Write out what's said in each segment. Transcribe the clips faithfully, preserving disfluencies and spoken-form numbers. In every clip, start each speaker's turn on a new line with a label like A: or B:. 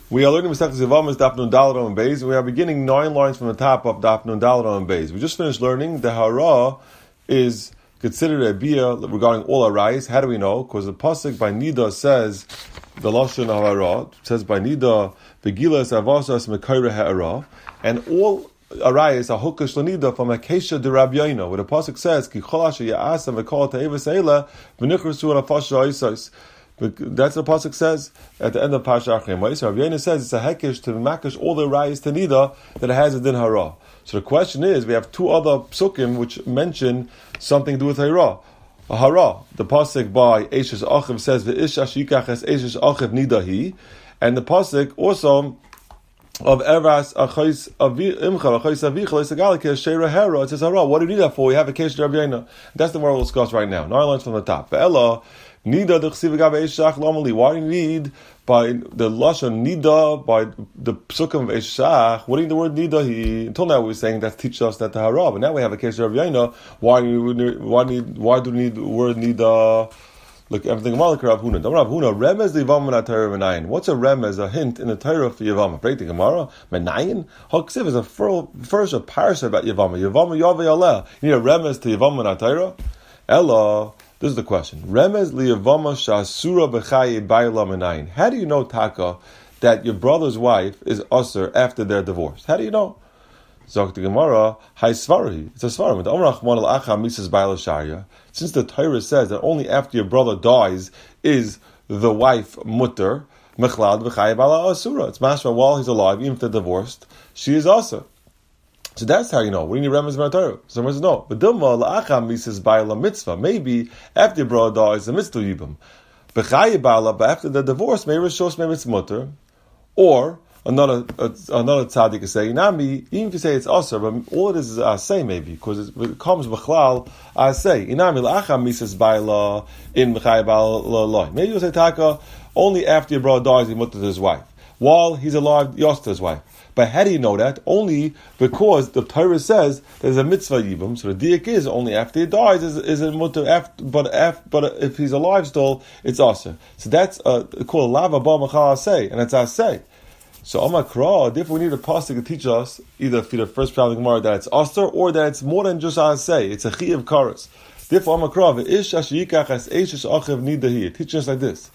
A: We are learning Masechtas Yevamos Daf Nun Daled Amud Beis. We are beginning nine lines from the top of Daf Nun Daled Amud Beis. We just finished learning the hara is considered a bia regarding all arayis. How do we know? Because the pasuk by Nida says the lashon of hara says by Nida begilas avasas mekayre ha'ara, and all arayis are hukash lanida from Akesha de Rabbi Yoina, where the pasuk says ki cholasha ya'asa mekol ta'evas eila v'nichrusu ala fasha isais. That's what the pasuk says at the end of Parsha Achrei Moshe. Rabbi Yoina says it's a hekesh to makish all the rayas to nida that it has a din hara. So the question is, we have two other psukim which mention something to do with hara. A hara, the pasuk by Eishes Achiv says v'ish ashikach es Eishes Achiv nidahi, and the pasuk also of Eras Achos Imcha Achos Avicha Lesagalike Sheira Hera. It says hara. What do you need that for? We have a case of Rabbi Yoina. That's the word we'll discuss right now. Nine lines from the top. Ve'ela Nida dechsiv gabe Eishach Lomali. Why do you need by the lashon Nida by the psukim of Eishach? What do you need the word Nida? He until now we were saying that teaches us that the hara, but now we have a case of Rabbi Yoina. Why do you why need why do we need the word Nida? Look, everything Malik Rav Huna. Rav Huna remez the Yevamah Torah Menayin. What's a remez? A hint in the Torah for Yevamah. Break the Gemara. Menayin. Haksiv is a first a parsha about Yevamah. Yevamah Yaveh Aleh. You need a remez to Yevamah Torah. Ella. This is the question. Remez li Yevamah shasura b'chayi bayla menayin. How do you know, Taka, that your brother's wife is usher after they're divorced? How do you know? Zok the Gemara, Hai Svarhi. It's a Svarim. Since the Torah says that only after your brother dies is the wife mutter, Mechlad v'chayi bala asura. It's mashma while he's alive, even if they're divorced, she is usher. So that's how you know. What do you need remez in Torah? Someone says no. But Dilma la'acham misas ba'ala mitzvah. Maybe after your brother dies, the mitzvah yibam. B'chayi ba'ala, but after the divorce, maybe rishos, maybe it's mutter. Or another uh, another tzaddik is saying, Nami, even if you say it's asr, but all it is is asay maybe, because it comes b'chlal asay. Inami la'acham misas ba'ala in b'chayi ba'ala loy. Maybe you say taka only after your brother dies, he mutter to his wife. While he's alive, yos to his wife. But how do you know that? Only because the Torah says there's a mitzvah yibum. So the diak is only after he dies is, is a mutter. After, but after, but if he's alive still, it's aser. So that's uh, called lava ba machal asay, and it's asay. So amakra, therefore we need a pasuk to teach us either for the first part of the Gemara that it's aser or that it's more than just asay. It's a chi of karas. Therefore amakra v'ish ashiyikach as eishes achiv nidahi. It teaches us like this.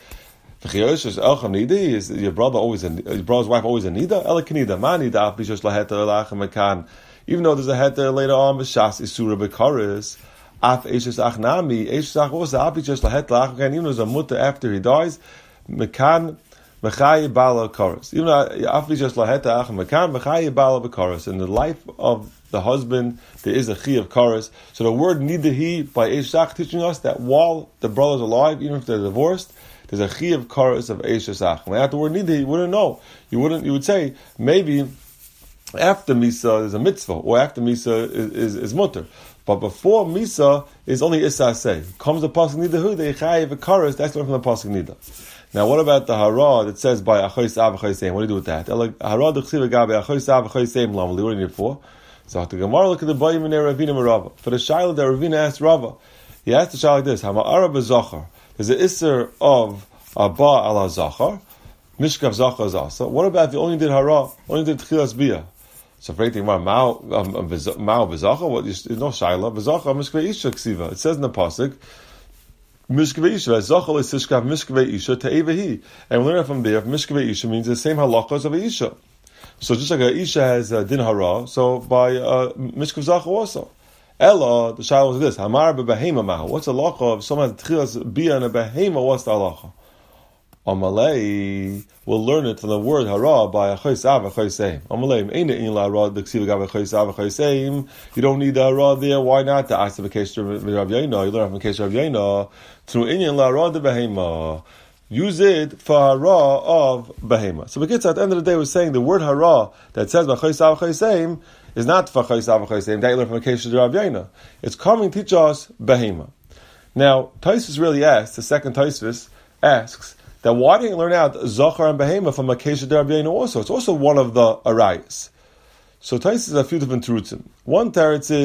A: Is your brother always a, your brother's wife always a nida? Ela kanida ma nida b'shosh laheta lachem mekan. Even though there's a heter later on, b'shas isura b'karis af eishes achnami eishes ach also af b'shosh laheta lachem mekan. Even though there's a mutter after he dies, mekan mechayi bala karis. Even though af b'shosh laheta lachem mekan mechayi bala b'karis. In the life of the husband, there is a chi of karis. So the word nidahi by eishach teaching us that while the brother's alive, even if they're divorced, there's a chi of karas of eishesach. When after the word nida, you wouldn't know. You wouldn't. You would say maybe after misa is a mitzvah, or after misa is, is, is mutter. But before misa is only isaseh. Comes the pasuk nida hu the chai of karas. That's one from the pasuk nida. Now, what about the hara that says by achos av achos seim? What do you do with that? Hara dechsiv gabe achos av achos seim lamali. What do you need it for? So the Gemara look at the bayim in Ravina Merava. For the shaila that Ravina asked Rava, he asked the shaila like this: Hama'ara b'zachar. There's an isser of Abba ala Zachar, Mishkav Zachar Zasa. What about if you only did Hara, only did Tchilas Bia? So for anything about Mao Mao V'Zachar, what is no Shaila, V'Zachar Mishkvei Isha Ksiva. It says in the Pasuk, Mishkvei Isha, Zachar is Tishkav Mishkvei Isha Te'evehi. And we learn from there, Mishkvei Isha means the same halachas of a Isha. So just like a Isha has uh, din Hara, so by uh, Mishkav Zachar also. Ella, the shaila was this: Hamar b'behema mahu. What's the halacha if someone has tchilas bia and a behema? What's the halacha? Amalei, we'll learn it from the word hara by achos av achos seim. Amalei, ain't it in la hara the ksiva gav achos av achos seim? You don't need the hara there. Why not? The ask of a case of Rav Yoina. You learn from a case of Rav Yoina through inyan la hara the behema. Use it for hara of behema. So, because at the end of the day, we're saying the word hara that says achos av achos seim is not v'chayis av'chayis that you learn from a case of Rav Yoina. It's coming to teach us behema. Now, Tosfos really asks, the second Tosfos asks, that why didn't you learn out Zachar and behema from a case of Rav Yoina also? It's also one of the arayas. So Tosfos has a few different terutzim. One teretz is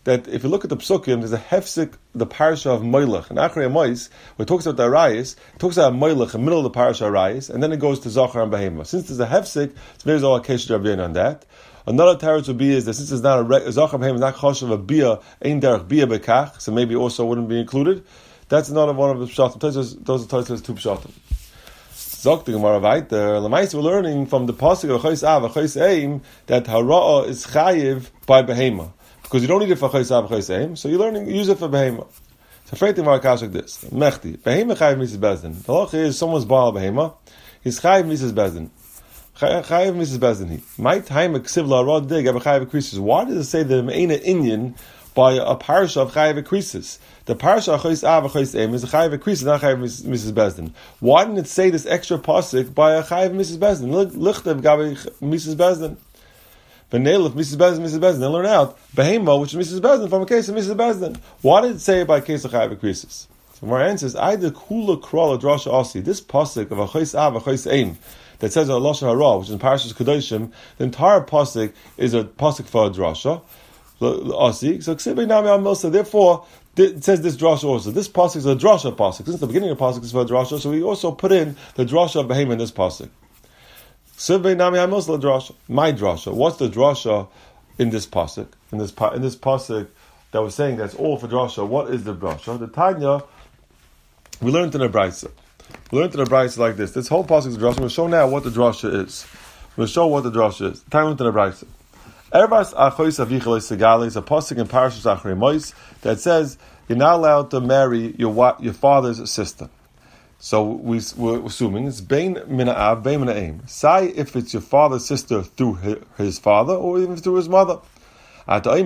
A: that if you look at the Psukim, there's a hefsik, the parasha of Moilech. And Achrei Mois, when it talks about the Arayis, it talks about Moilech in the middle of the parasha Arayis, and then it goes to Zachar and Behema. Since there's a hefsik, it's very all Keshet Rabbein on that. Another teretz would be is that since it's not a Zachar Behema, not choshev a bia, ein derech bia bekach, so maybe also wouldn't be included. That's another one of the pshatim. Those are Tosfos two pshatim. Zok the Gemara weiter. L'maisa we're learning from the pasuk of Chayis Av, Chayis Eim, that Hara'ah is chayiv by Behema. Because you don't need it for Chayis Av, Chayis Eim, so you're learning, use it for Behema. So Freiti Marakash like this. Mechti. Behema chayiv Misas Bezdin. The halacha is someone's Baal Behema. He's chayiv Misas Bezdin. Chayiv Misas Bezdin he. My time Ksiv La'arad Dig, Abba Chayiv Krisis. Why does it say that Me'ena Inyan by a parasha of Chayiv Krisis? The parasha of Chayis Av, Chayis Eim is a Chayiv Krisis, not Chayiv Misas Bezdin. Why didn't it say this extra pasuk by a Chayiv Misas Bezdin? Lichtev Gabi Misas Bezdin. V'neilif Misas Bezdin, Misas Bezdin. Then learn out Behema, which is Misas Bezdin, from a case of Misas Bezdin. Why did it say it by a case of Chayiv Krisis? So my answer is, I the Kula Krala Drasha Asi. This pasuk of a Chayis Av, Chayis Eim that says a Lashon Hara, which is in Parashas Kedoshim, the entire pasuk is a pasuk for a drasha. Asi. So Ksibei Nami Al Milsa. Therefore, it says this drasha also. This pasuk is a drasha pasuk. Since the beginning of the pasuk is for a drasha, so we also put in the drasha of Behema in this pasuk. Ksibei Nami Al Milsa drasha. My drasha. What's the drasha in this pasuk? In this in this pasuk that was saying that's all for drasha. What is the drasha? The Tanya we learned in the Brayso. We learned in the Brayso like this. This whole pasuk is a drasha. We'll show now what the drasha is. We'll show what the drasha is. Time learned in the Brayso. Ervas Achois Avichel Segali is a pasuk in Parashas Achrei Mois that says you're not allowed to marry your your father's sister. So we, we're assuming it's Bein Mina'av, Bein Mina'im. Say if it's your father's sister through his, his father or even through his mother. Maybe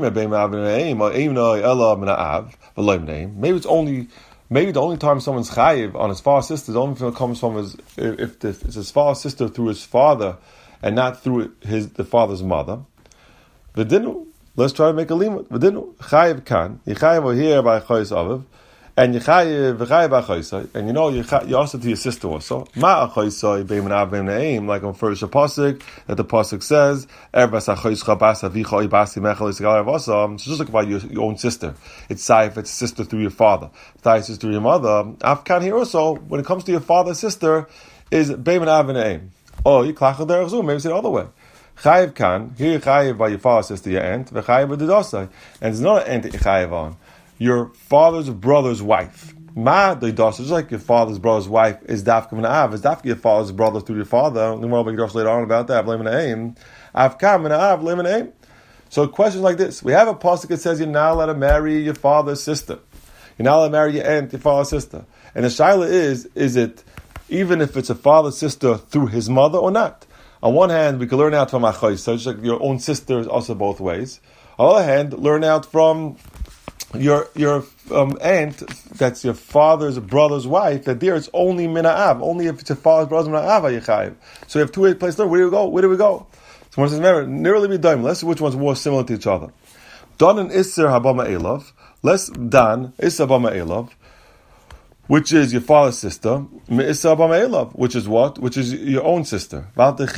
A: it's only maybe the only time someone's chayiv on his father's sister, the only thing that comes from his if the, it's his father's sister through his father and not through his the father's mother. V'dinu, let's try to make a limit. V'dinu, chayiv kan, yichayiv over here by Chayis Aviv, and yichayiv v'chayiv by Chayisai, and you know you you also to your sister also. Ma Chayisai beim nav beim naim, like on first pasuk that the pasuk says, Ervas Chayis Chabas Avicha Ibasi Mechel Isgal Avasam. It's just like about your, your own sister. It's say if it's sister through your father, if it's through your mother. Afkan here also, when it comes to your father's sister, is beim nav beim naim. Oh, you klachel derech zu, maybe it's the other way. Chayiv kan, here chayiv by your father's sister, your aunt, v'chayiv by the dosai. And it's not an aunt that you chayiv on. Your father's brother's wife. Ma the dosai, just like your father's brother's wife is dafka mina'av, is dafka your father's brother through your father. The more we'll later on about that, v'lei mina'im. Avkam mina'av, v'lei mina'im. So questions like this. We have a pasuk that says you're not allowed to marry your father's sister. You're not allowed to marry your aunt, your father's sister. And the shaila is, is it even if it's a father's sister through his mother or not? On one hand, we can learn out from Achayis, so just like your own sister is also both ways. On the other hand, learn out from your your um, aunt, that's your father's brother's wife, that there it's only mina'av, only if it's your father's brother's mina'av yichayiv. So we have two places to learn. Where do we go? Where do we go? So one says, remember, nearly be done. Let's see which one's more similar to each other. Dan and Isser habama elav. Let's Dan, Isser habama elav, which is your father's sister, which is what? Which is your own sister. Don't bring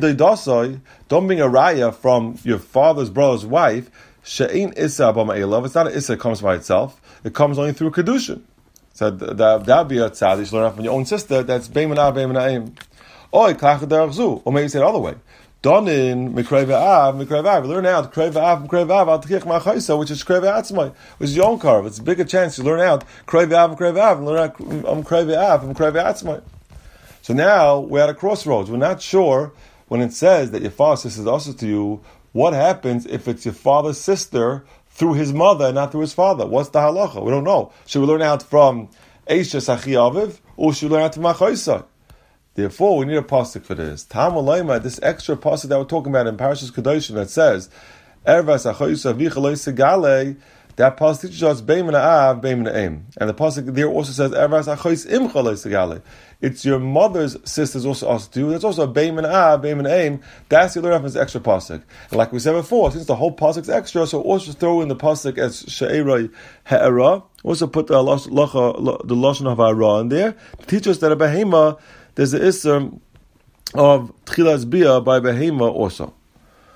A: a raya from your father's brother's wife. It's not an issa that comes by itself. It comes only through kedushin. So that would be a tzad. You should learn from your own sister. That's beimana beimanaim. Or or maybe you say it the other way. Donin mikrei v'av mikrei v'av. We learn out krei v'av mikrei v'av al t'chich ma'chayisa, which is krei v'atzmai, which is your own carve. It's a bigger chance to learn out krei v'av mikrei v'av and learn out um krei v'av and krei v'atzmai. So now we're at a crossroads. We're not sure when it says that your father's sister is also to you. What happens if it's your father's sister through his mother and not through his father? What's the halacha? We don't know. Should we learn out from Eisha Sachi Aviv or should we learn out from Ma'chayisa? Therefore, we need a pasuk for this. Tam Olayma, this extra pasuk that we're talking about in Parashas Kedoshim that says, Ervas Achoyus Avicha Lo Segale, that pasuk teaches us Beim Na'av, Beim Na'im. And the pasuk there also says, Ervas Achoyus Imcha Lo Segale. It's your mother's sister's also asked to do. That's also a Beim Na'av, Beim Na'im. That's the other half of this extra pasuk. And like we said before, since the whole pasuk's extra, so also throw in the pasuk as She'eroi Ha'era. Also put the Lashon of Ha'era in there to teach us that a behema, there's the issur of tchilas bia by behema also.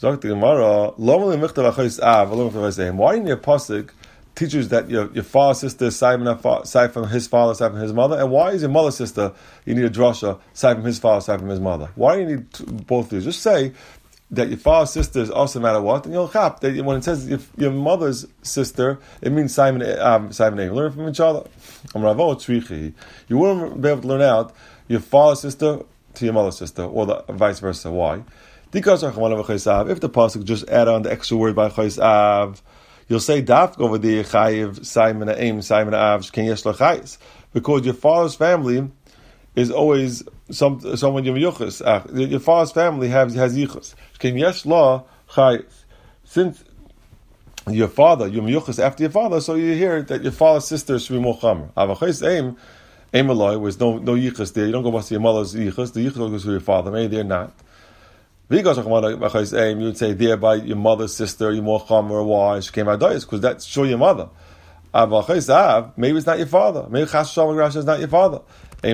A: Zok the Gemara, Lomali Michtav Achos Av, Lomali Michtav Achos Av. Why in your pasuk teaches that your your father sister side from side from his father, side from his mother, and why is your mother sister you need a drasha side from his father, side from his mother? Why do you need two, both of these? Just say that your father's sister is also no matter what, and you'll chap that when it says your, your mother's sister, it means Simon um, Simon A. Learn from each other. You wouldn't be able to learn out your father's sister to your mother's sister, or the vice versa. Why? Because if the pasuk just add on the extra word by chayis av, you'll say dafk over the chayiv Simon Aim Simon Av ken yesh chayis, because your father's family is always some someone yom yuchas. Your father's family has has yichus. Ken yesh la chayiv. Since your father yom yuchas after your father, so you hear that your father's sister should be more chamer. Avachayis aim aim aloi was no no yichus there. You don't go back to your mother's yichus. The yichus goes to your father. Maybe they're not. You would say thereby your mother's sister, your more chamer, why she came out because that's show your mother. Maybe it's not your father. Maybe Chas Shalom is not your father.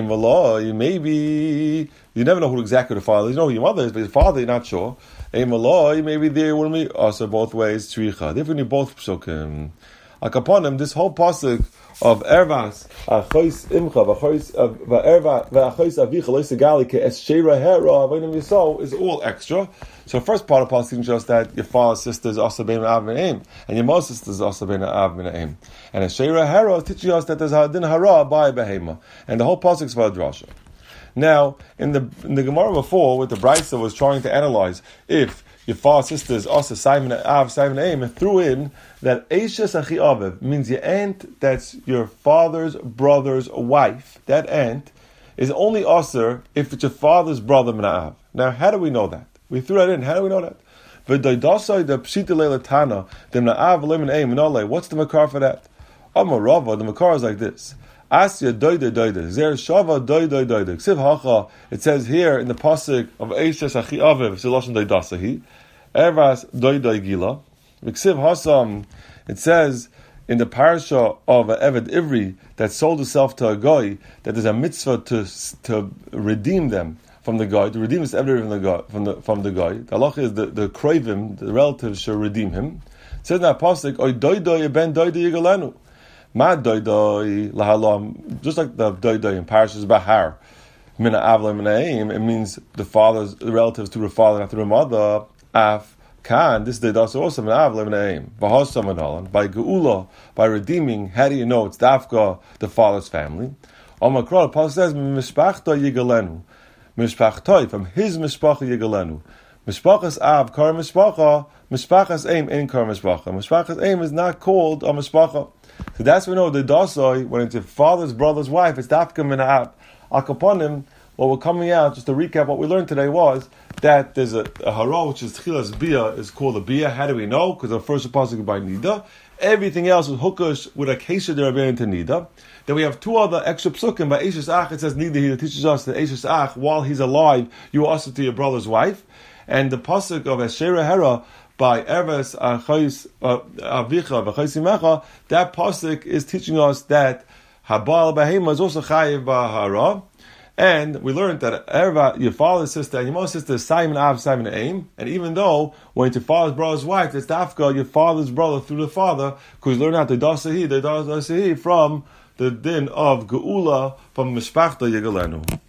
A: Maybe you never know who exactly the father is. You know who your mother is, but your father you're not sure. Maybe there wouldn't be also both ways. Therefore, you need both psukim. Akaponim, this whole pasuk of ervas achos imcha v'achos v'erva v'achos avicha loisegali ke'es sheira hera avodim yisol is all extra. So first part of the pasuk teaches us that your father's sister is also bein av aim, and your mother's sister is also bein av aim, and a sheira hera is teaching us that there's a din hara by behema, and the whole pasuk is for a drasha. Now in the in the Gemara before, with the Brisa was trying to analyze if your father's sister is also Simon Av, Simon Aim, and threw in that Eishes Achi Aviv means your aunt that's your father's brother's wife. That aunt is only Aser if it's your father's brother Mena'av. Now, how do we know that? We threw that in. How do we know that? V'daydasai the Pshita Leilatana, the Mena'av Lemin Aim, and all. What's the makar for that? Amar Rava, the makar is like this. Asya doida doida. Zer shava doida doida. Ksiv hacha. It says here in the pasuk of Eishes Achi Aviv, Siloshan doidasahi. Ervas doida gila. Ksiv hasam. It says in the parasha of Eved Ivri that sold himself to a guy that there's a mitzvah to to redeem them from the guy, to redeem this Eved from the guy. From the from the guy. The halacha is the the krovim, the relatives should redeem him. It says in that pasuk, oy doida ben doida yigalenu. Ma doidoi lahalam, just like the doidoi in Parashas Bahar, mina avla minaim, it means the father's the relatives to the father and to the mother. Af kan, this doidos also mina avla minaim. V'hosam analan by geula, by redeeming. How do you know it's dafka the father's family? Omakra, Paul says mishpachta yigalenu, mishpachtoi from his mishpacha yigalenu. Mishpachas av kar mishpacha, mishpachas aim in kar mishpacha. Mishpachas aim is not called a mishpacha. So that's when we know the dasoi, when it's your father's brother's wife, it's dafka min ha'ab. Akaponim, what we're coming out, just to recap what we learned today was that there's a, a hara, which is tchilas bia, is called a bia. How do we know? Because the first pasuk is by nida. Everything else is hookush with a kesha derabein to nida. Then we have two other extra psukim. By Eishes Ach, it says nida here. It teaches us that Eishes Ach, while he's alive, you also to your brother's wife. And the pasuk of Asherah Hera, by Erves Achos Avicha V'Chosimecha, that pasuk is teaching us that Habal Bahema is also Chayiv Bahara, and we learned that Erva, your father's sister and your mother's sister is Simon Av, Simon Aim, and even though when it's your father's brother's wife, it's Dafka, your father's brother through the father, because we learned out the Dasahi, the Dasahi from the din of Geula from Mishpachta Yigalenu.